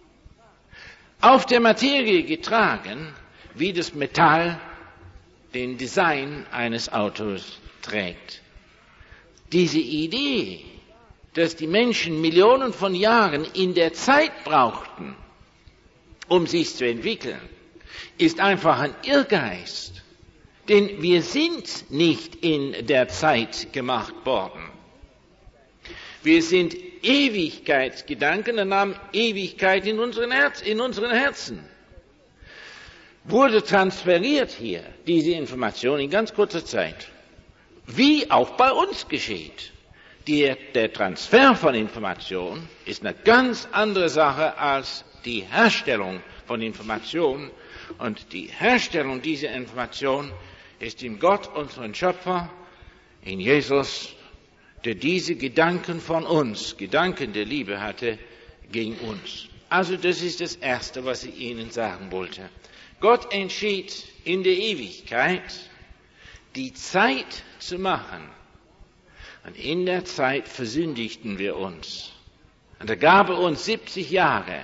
auf der Materie getragen, wie das Metall den Design eines Autos trägt. Diese Idee, dass die Menschen Millionen von Jahren in der Zeit brauchten, um sich zu entwickeln, ist einfach ein Irrgeist. Denn wir sind nicht in der Zeit gemacht worden. Wir sind Ewigkeitsgedanken und haben Ewigkeit in unseren, Herz, in unseren Herzen. Wurde transferiert hier diese Information in ganz kurzer Zeit, wie auch bei uns geschieht. Die, der Transfer von Information ist eine ganz andere Sache als die Herstellung von Information. Und die Herstellung dieser Information ist in Gott, unseren Schöpfer, in Jesus, der diese Gedanken von uns, Gedanken der Liebe hatte, gegen uns. Also das ist das Erste, was ich Ihnen sagen wollte. Gott entschied in der Ewigkeit, die Zeit zu machen. Und in der Zeit versündigten wir uns. Und er gab uns siebzig Jahre,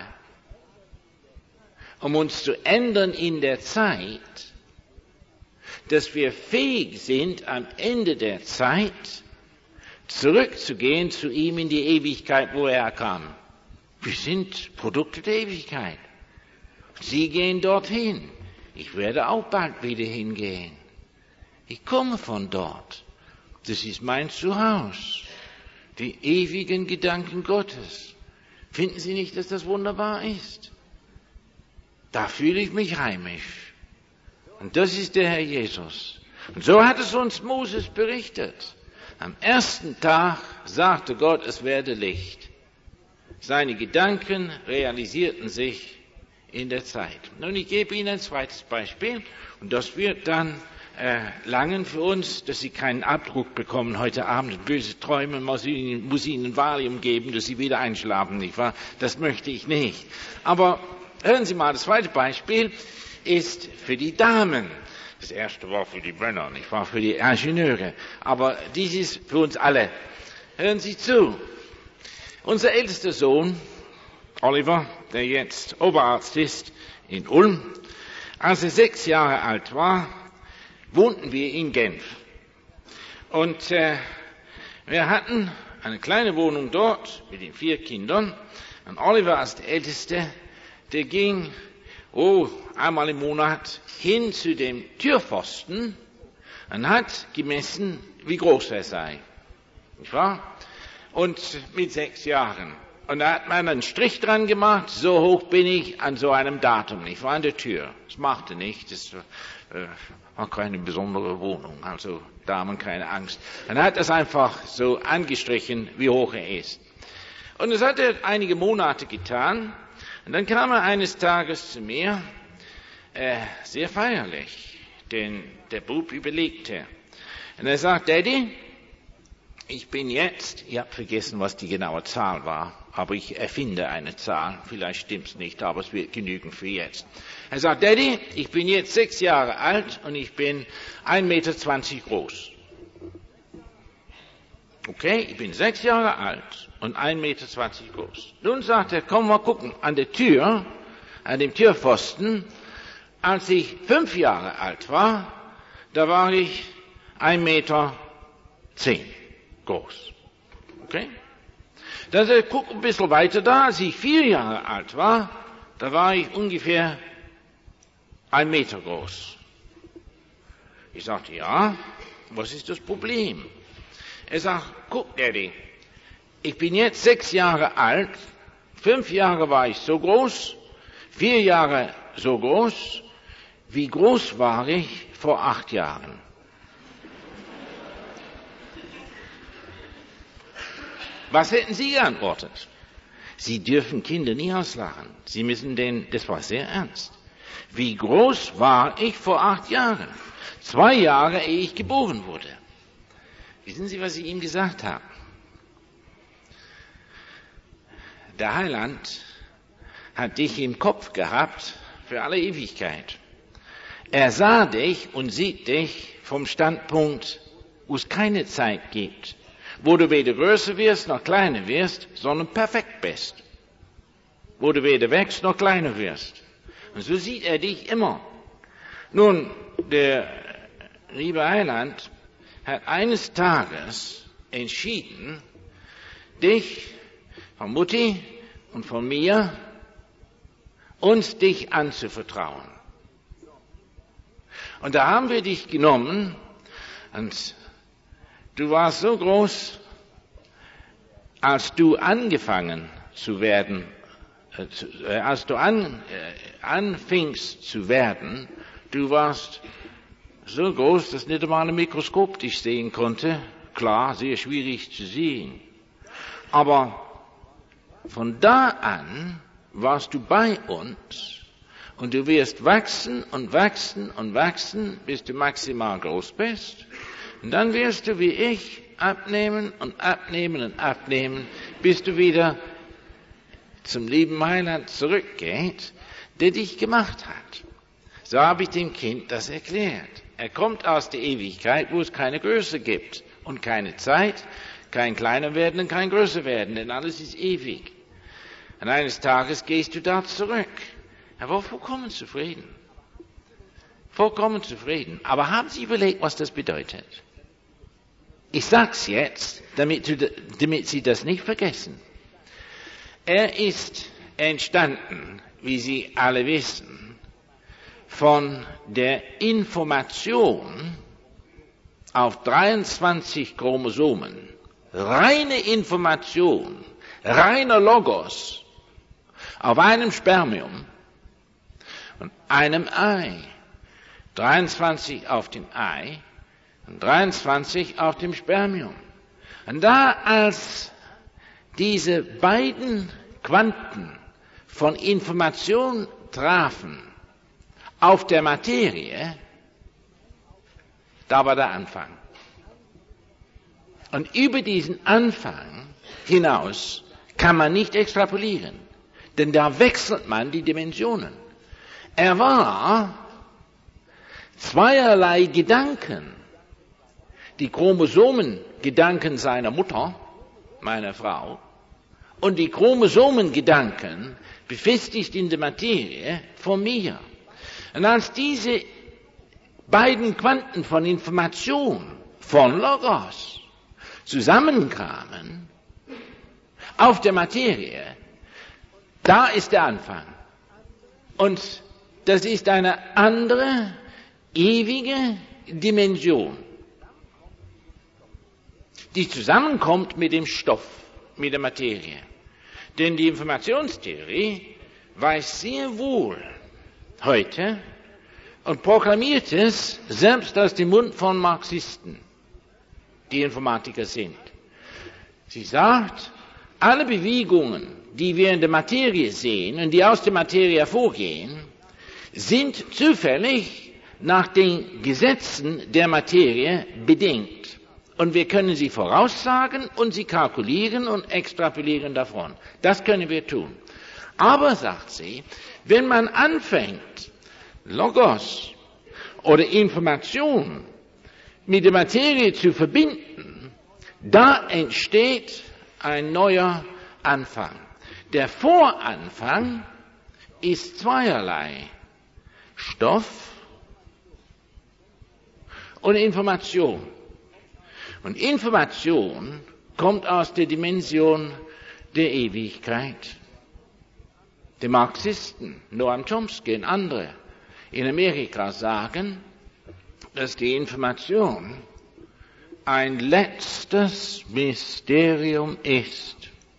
um uns zu ändern in der Zeit, dass wir fähig sind, am Ende der Zeit zurückzugehen zu ihm in die Ewigkeit, wo er kam. Wir sind Produkte der Ewigkeit. Sie gehen dorthin. Ich werde auch bald wieder hingehen. Ich komme von dort. Das ist mein Zuhause. Die ewigen Gedanken Gottes. Finden Sie nicht, dass das wunderbar ist? Da fühle ich mich heimisch. Und das ist der Herr Jesus. Und so hat es uns Moses berichtet. Am ersten Tag sagte Gott, es werde Licht. Seine Gedanken realisierten sich in der Zeit. Nun, ich gebe Ihnen ein zweites Beispiel. Und das wird dann äh, langen für uns, dass Sie keinen Abdruck bekommen heute Abend. Böse Träume muss Ihnen, muss Ihnen Valium geben, dass Sie wieder einschlafen, nicht wahr? Das möchte ich nicht. Aber hören Sie mal, das zweite Beispiel ist für die Damen. Das erste war für die Männer, nicht wahr? Für die Ingenieure. Aber dies ist für uns alle. Hören Sie zu. Unser ältester Sohn, Oliver, der jetzt Oberarzt ist in Ulm, als er sechs Jahre alt war, wohnten wir in Genf. Und äh, wir hatten eine kleine Wohnung dort mit den vier Kindern. Und Oliver als der Älteste, der ging oh, einmal im Monat hin zu dem Türpfosten und hat gemessen, wie groß er sei. Nicht wahr? Und mit sechs Jahren. Und da hat man einen Strich dran gemacht, so hoch bin ich an so einem Datum. Ich war an der Tür. Das machte nicht, das äh, war keine besondere Wohnung, also Damen keine Angst. Dann hat er es einfach so angestrichen, wie hoch er ist. Und das hat er einige Monate getan. Und dann kam er eines Tages zu mir, äh, sehr feierlich, denn der Bub überlegte. Und er sagt, Daddy, ich bin jetzt, ich habe vergessen, was die genaue Zahl war, aber ich erfinde eine Zahl, vielleicht stimmt's nicht, aber es wird genügen für jetzt. Er sagt, Daddy, ich bin jetzt sechs Jahre alt und ich bin ein Meter zwanzig groß. Okay, ich bin sechs Jahre alt und ein Meter zwanzig groß. Nun sagt er, komm mal gucken, an der Tür, an dem Türpfosten, als ich fünf Jahre alt war, da war ich ein Meter zehn groß. Okay? Dann sagt er, guck ein bisschen weiter da, als ich vier Jahre alt war, da war ich ungefähr ein Meter groß. Ich sagte, ja, was ist das Problem? Er sagt, guck, Daddy, ich bin jetzt sechs Jahre alt, fünf Jahre war ich so groß, vier Jahre so groß. Wie groß war ich vor acht Jahren? Was hätten Sie geantwortet? Sie dürfen Kinder nie auslachen. Sie müssen den, das war sehr ernst. Wie groß war ich vor acht Jahren? Zwei Jahre, ehe ich geboren wurde. Wissen Sie, was ich ihm gesagt habe? Der Heiland hat dich im Kopf gehabt für alle Ewigkeit. Er sah dich und sieht dich vom Standpunkt, wo es keine Zeit gibt, wo du weder größer wirst noch kleiner wirst, sondern perfekt bist, wo du weder wächst noch kleiner wirst. Und so sieht er dich immer. Nun, der liebe Heiland hat eines Tages entschieden, dich von Mutti und von mir uns dich anzuvertrauen. Und da haben wir dich genommen und du warst so groß, als du angefangen zu werden, äh, zu, äh, als du an, äh, anfingst zu werden, du warst so groß, dass nicht einmal ein Mikroskop dich sehen konnte. Klar, sehr schwierig zu sehen. Aber von da an warst du bei uns und du wirst wachsen und wachsen und wachsen, bis du maximal groß bist. Und dann wirst du wie ich abnehmen und abnehmen und abnehmen, bis du wieder zum lieben Heiland zurückgehst, der dich gemacht hat. So habe ich dem Kind das erklärt. Er kommt aus der Ewigkeit, wo es keine Größe gibt und keine Zeit, kein kleiner werden und kein größer werden, denn alles ist ewig. Und eines Tages gehst du da zurück. Er war vollkommen zufrieden. Vollkommen zufrieden. Aber haben Sie überlegt, was das bedeutet? Ich sag's jetzt, damit, du, damit Sie das nicht vergessen. Er ist entstanden, wie Sie alle wissen, von der Information, auf dreiundzwanzig Chromosomen, reine Information, reiner Logos, auf einem Spermium und einem Ei. dreiundzwanzig auf dem Ei und dreiundzwanzig auf dem Spermium. Und da als diese beiden Quanten von Information trafen auf der Materie, da war der Anfang. Und über diesen Anfang hinaus kann man nicht extrapolieren, denn da wechselt man die Dimensionen. Er war zweierlei Gedanken. Die Chromosomengedanken seiner Mutter, meiner Frau, und die Chromosomengedanken befestigt in der Materie von mir. Und als diese beiden Quanten von Information, von Logos, zusammenkamen auf der Materie, da ist der Anfang. Und das ist eine andere, ewige Dimension, die zusammenkommt mit dem Stoff, mit der Materie. Denn die Informationstheorie weiß sehr wohl heute und proklamiert es selbst aus dem Mund von Marxisten, die Informatiker sind. Sie sagt, alle Bewegungen, die wir in der Materie sehen und die aus der Materie hervorgehen, sind zufällig nach den Gesetzen der Materie bedingt. Und wir können sie voraussagen und sie kalkulieren und extrapolieren davon. Das können wir tun. Aber, sagt sie, wenn man anfängt, Logos oder Information mit der Materie zu verbinden, da entsteht ein neuer Anfang. Der Voranfang ist zweierlei: Stoff und Information. Und Information kommt aus der Dimension der Ewigkeit. Die Marxisten, Noam Chomsky und andere in Amerika sagen, dass die Information ein letztes Mysterium ist.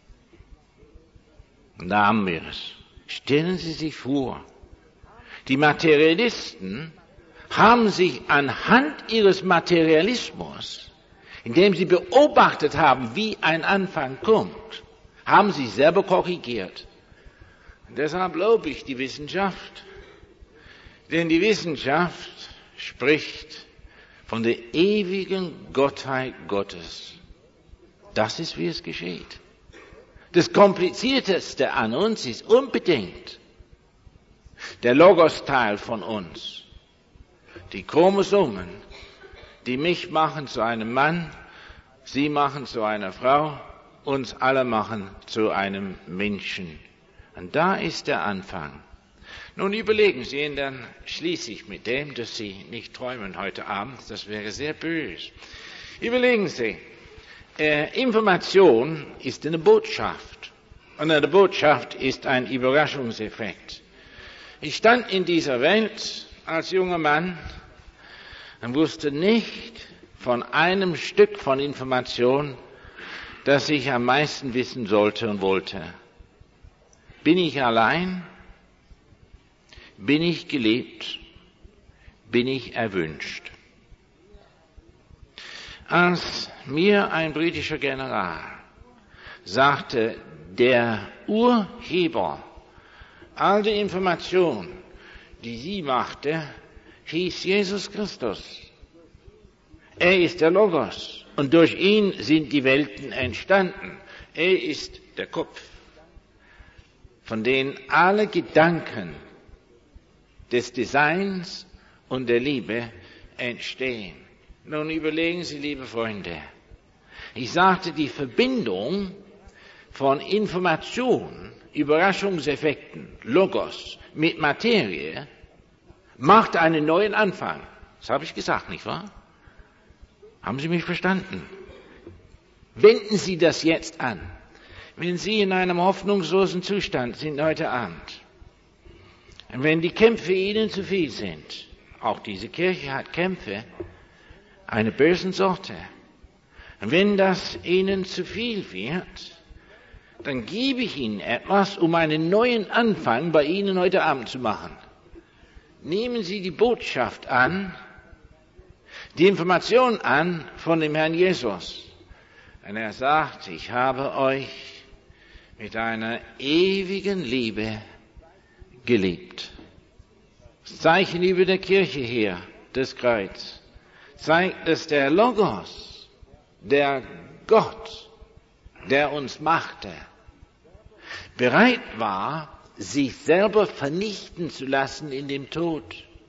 Und da haben wir es. Stellen Sie sich vor, die Materialisten haben sich anhand ihres Materialismus, indem sie beobachtet haben, wie ein Anfang kommt, haben sie selber korrigiert. Und deshalb lobe ich die Wissenschaft, denn die Wissenschaft spricht von der ewigen Gottheit Gottes. Das ist, wie es geschieht. Das Komplizierteste an uns ist unbedingt der Logos-Teil von uns. Die Chromosomen, die mich machen zu einem Mann, Sie machen zu einer Frau, uns alle machen zu einem Menschen. Und da ist der Anfang. Nun überlegen Sie, und dann schließe ich mit dem, dass Sie nicht träumen heute Abend, das wäre sehr böse. Überlegen Sie, äh, Information ist eine Botschaft. Und eine Botschaft ist ein Überraschungseffekt. Ich stand in dieser Welt als junger Mann und wusste nicht von einem Stück von Information, das ich am meisten wissen sollte und wollte. Bin ich allein? Bin ich geliebt? Bin ich erwünscht? Als mir ein britischer General sagte, der Urheber all der Information, die sie machte, hieß Jesus Christus. Er ist der Logos und durch ihn sind die Welten entstanden. Er ist der Kopf, von denen alle Gedanken des Designs und der Liebe entstehen. Nun überlegen Sie, liebe Freunde, ich sagte, die Verbindung von Information, Überraschungseffekten, Logos mit Materie macht einen neuen Anfang. Das habe ich gesagt, nicht wahr? Haben Sie mich verstanden? Wenden Sie das jetzt an. Wenn Sie in einem hoffnungslosen Zustand sind heute Abend, und wenn die Kämpfe Ihnen zu viel sind, auch diese Kirche hat Kämpfe, einer bösen Sorte. Und wenn das ihnen zu viel wird, dann gebe ich ihnen etwas, um einen neuen Anfang bei ihnen heute Abend zu machen. Nehmen Sie die Botschaft an, die Information an von dem Herrn Jesus. Und er sagt, ich habe euch mit einer ewigen Liebe geliebt. Das Zeichen über der Kirche hier, das Kreuz, zeigt, dass der Logos, der Gott, der uns machte, bereit war, sich selber vernichten zu lassen in dem Tod,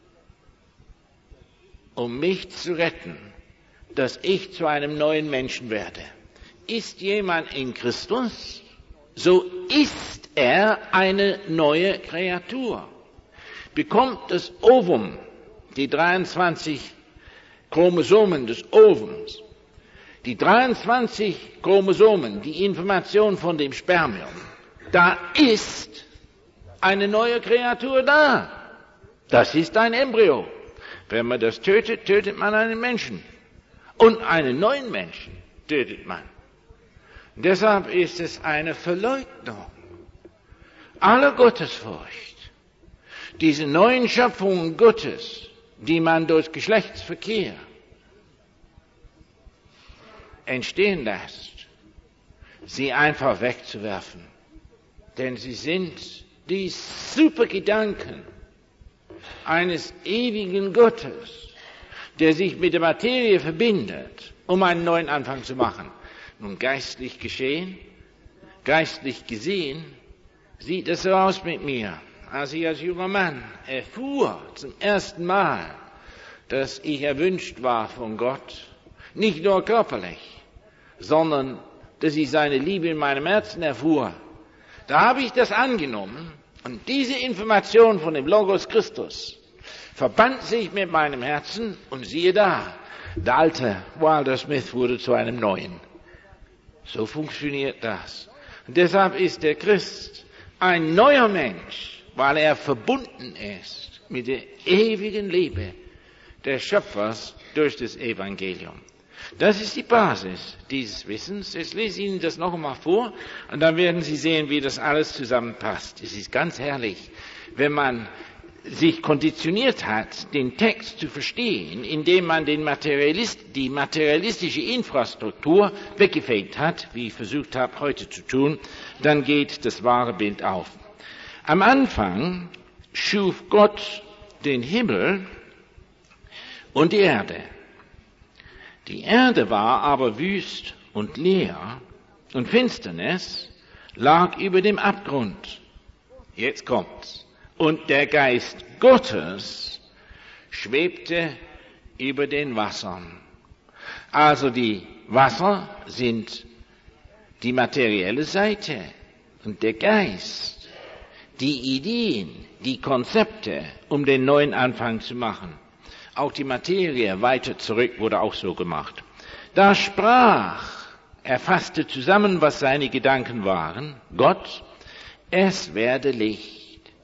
um mich zu retten, dass ich zu einem neuen Menschen werde. Ist jemand in Christus, so ist er eine neue Kreatur. Bekommt das Ovum, die dreiundzwanzig Chromosomen des Ovums, die dreiundzwanzig Chromosomen, die Information von dem Spermium, da ist eine neue Kreatur da. Das ist ein Embryo. Wenn man das tötet, tötet man einen Menschen. Und einen neuen Menschen tötet man. Deshalb ist es eine Verleugnung aller Gottesfurcht. Diese neuen Schöpfungen Gottes, die man durch Geschlechtsverkehr entstehen lässt, sie einfach wegzuwerfen. Denn sie sind die Supergedanken eines ewigen Gottes, der sich mit der Materie verbindet, um einen neuen Anfang zu machen. Nun geistlich geschehen, geistlich gesehen, sieht es so aus mit mir. Als ich als junger Mann erfuhr zum ersten Mal, dass ich erwünscht war von Gott, nicht nur körperlich, sondern dass ich seine Liebe in meinem Herzen erfuhr, da habe ich das angenommen und diese Information von dem Logos Christus verband sich mit meinem Herzen und siehe da, der alte Wilder Smith wurde zu einem neuen. So funktioniert das. Und deshalb ist der Christ ein neuer Mensch, weil er verbunden ist mit der ewigen Liebe des Schöpfers durch das Evangelium. Das ist die Basis dieses Wissens. Jetzt lese ich Ihnen das noch einmal vor und dann werden Sie sehen, wie das alles zusammenpasst. Es ist ganz herrlich, wenn man sich konditioniert hat, den Text zu verstehen, indem man den Materialist, die materialistische Infrastruktur weggefegt hat, wie ich versucht habe heute zu tun, dann geht das wahre Bild auf. Am Anfang schuf Gott den Himmel und die Erde. Die Erde war aber wüst und leer und Finsternis lag über dem Abgrund. Jetzt kommt's. Und der Geist Gottes schwebte über den Wassern. Also die Wasser sind die materielle Seite und der Geist, die Ideen, die Konzepte, um den neuen Anfang zu machen. Auch die Materie weiter zurück wurde auch so gemacht. Da sprach, er fasste zusammen, was seine Gedanken waren, Gott, es werde Licht.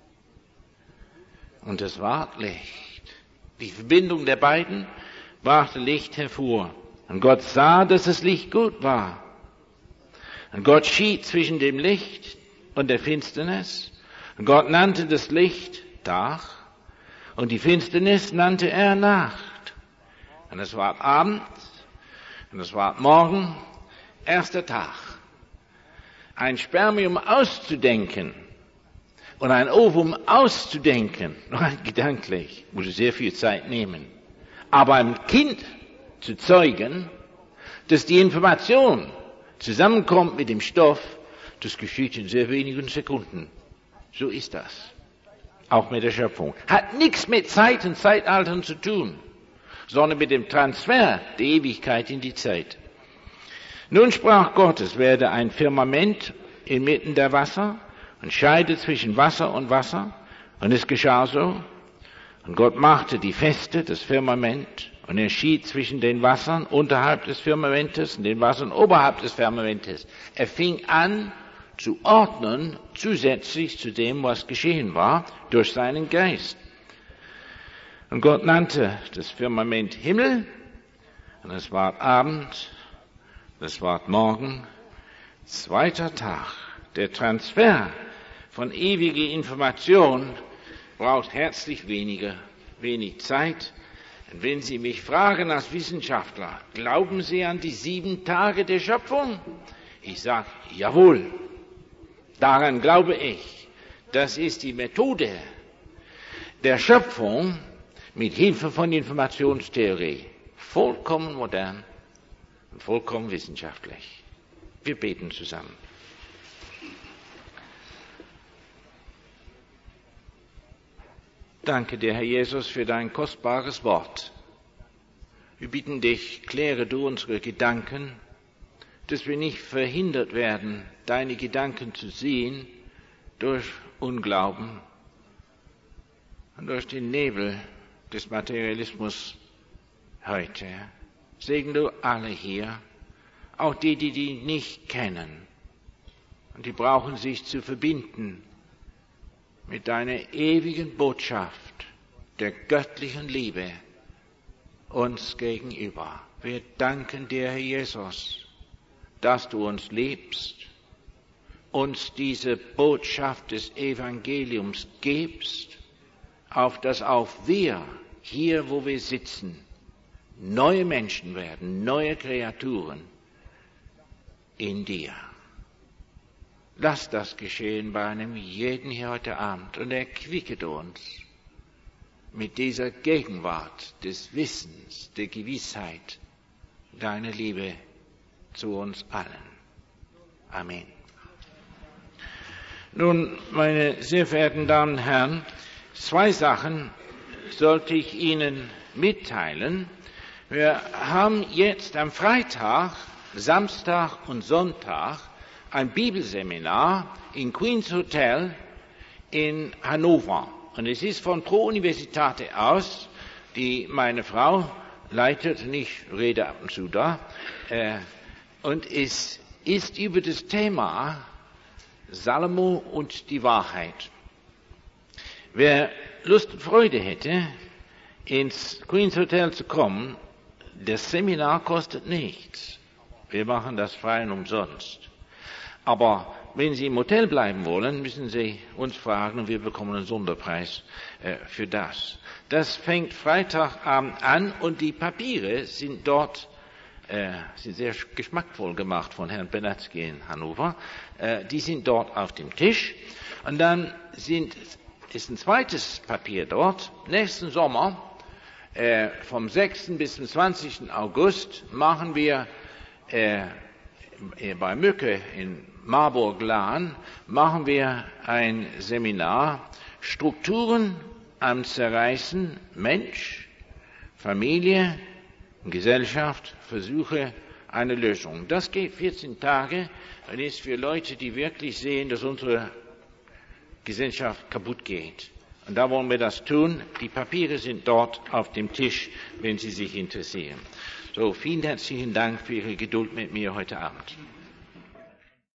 Und es ward Licht. Die Verbindung der beiden brachte Licht hervor. Und Gott sah, dass das Licht gut war. Und Gott schied zwischen dem Licht und der Finsternis. Und Gott nannte das Licht Tag und die Finsternis nannte er Nacht. Und es war Abend und es war Morgen, erster Tag. Ein Spermium auszudenken und ein Ovum auszudenken, rein gedanklich, muss sehr viel Zeit nehmen. Aber ein Kind zu zeugen, dass die Information zusammenkommt mit dem Stoff, das geschieht in sehr wenigen Sekunden. So ist das. Auch mit der Schöpfung. Hat nichts mit Zeit und Zeitaltern zu tun, sondern mit dem Transfer der Ewigkeit in die Zeit. Nun sprach Gott, es werde ein Firmament inmitten der Wasser und scheide zwischen Wasser und Wasser. Und es geschah so. Und Gott machte die Feste, das Firmament, und er schied zwischen den Wassern unterhalb des Firmamentes und den Wassern oberhalb des Firmamentes. Er fing an zu ordnen, zusätzlich zu dem, was geschehen war, durch seinen Geist. Und Gott nannte das Firmament Himmel Und es war Abend, es war Morgen, zweiter Tag. Der Transfer von ewiger Information braucht herzlich weniger, wenig Zeit. Und wenn Sie mich fragen als Wissenschaftler, glauben Sie an die sieben Tage der Schöpfung? Ich sage, jawohl, daran glaube ich. Das ist die Methode der Schöpfung mit Hilfe von Informationstheorie. Vollkommen modern und vollkommen wissenschaftlich. Wir beten zusammen. Danke dir, Herr Jesus, für dein kostbares Wort. Wir bitten dich, kläre du unsere Gedanken, dass wir nicht verhindert werden, deine Gedanken zu sehen durch Unglauben und durch den Nebel des Materialismus heute. Segne du alle hier, auch die, die die nicht kennen. Und die brauchen sich zu verbinden mit deiner ewigen Botschaft der göttlichen Liebe uns gegenüber. Wir danken dir, Herr Jesus, dass du uns liebst, uns diese Botschaft des Evangeliums gibst, auf dass auch wir hier, wo wir sitzen, neue Menschen werden, neue Kreaturen in dir. Lass das geschehen bei einem jeden hier heute Abend und erquicket uns mit dieser Gegenwart des Wissens, der Gewissheit deiner Liebe zu uns allen. Amen. Nun, meine sehr verehrten Damen und Herren, zwei Sachen sollte ich Ihnen mitteilen. Wir haben jetzt am Freitag, Samstag und Sonntag ein Bibelseminar in Queen's Hotel in Hannover. Und es ist von Pro Universitate aus, die meine Frau leitet, und ich rede ab und zu da. Äh, und es ist über das Thema Salomo und die Wahrheit. Wer Lust und Freude hätte, ins Queen's Hotel zu kommen, das Seminar kostet nichts. Wir machen das frei und umsonst. Aber wenn Sie im Hotel bleiben wollen, müssen Sie uns fragen und wir bekommen einen Sonderpreis äh, für das. Das fängt Freitagabend an und die Papiere sind dort, äh, sind sehr geschmackvoll gemacht von Herrn Benatzky in Hannover. Äh, die sind dort auf dem Tisch. Und dann sind, ist ein zweites Papier dort. Nächsten Sommer, äh, vom sechsten bis zum zwanzigsten August, machen wir äh, bei Mücke in Marburg-Lahn machen wir ein Seminar Strukturen am Zerreißen, Mensch, Familie, Gesellschaft, Versuche eine Lösung. Das geht vierzehn Tage und ist für Leute, die wirklich sehen, dass unsere Gesellschaft kaputt geht. Und da wollen wir das tun. Die Papiere sind dort auf dem Tisch, wenn Sie sich interessieren. So, vielen herzlichen Dank für Ihre Geduld mit mir heute Abend.